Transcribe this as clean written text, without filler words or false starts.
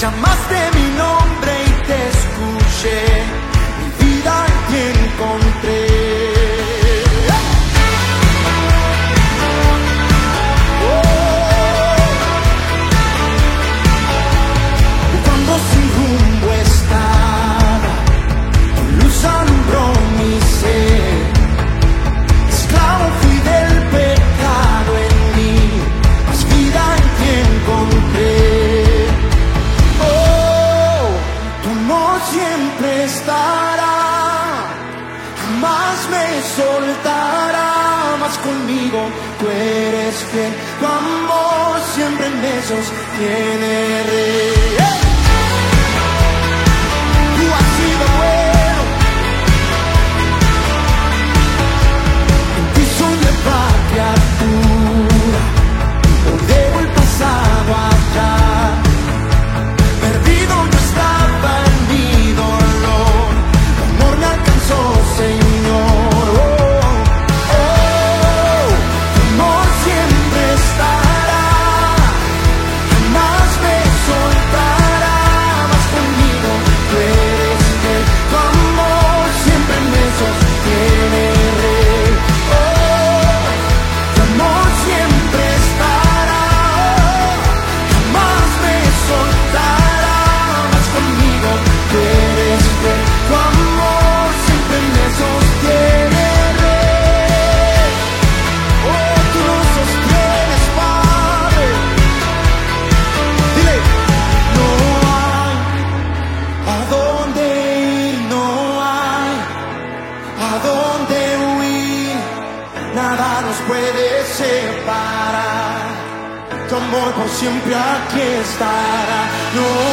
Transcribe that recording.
Llamaste mi nombre y te escuché, mi vida en ti encontré. Cuando sin rumbo estaba, tu luz alumbró mi ser. Esclavo fui del pecado en mí, mas vida en ti encontré. Oh, tu amor siempre estará, jamás me soltará, mas conmigo tú eres fiel. Tu amor siempre me sostiene, Rey. Tú has sido bueno, en ti soy nueva criatura, hoy dejo el pasado allá. Perdido yo estaba en mi dolor, tu amor me alcanzó, Señor. Oh, oh, tu amor siempre estará, jamás me soltará, mas conmigo tú eres fiel. Tu amor siempre me sostiene, Rey. Oh, tu amor siempre estará, jamás me soltará, mas conmigo tú eres fiel. Tu amor siempre me sostiene, Rey. Oh, tú nos sostienes, Padre. Dile, no hay a dónde ir, no hay a dónde huir, nada nos puede separar. Tu amor por siempre aquí estará. No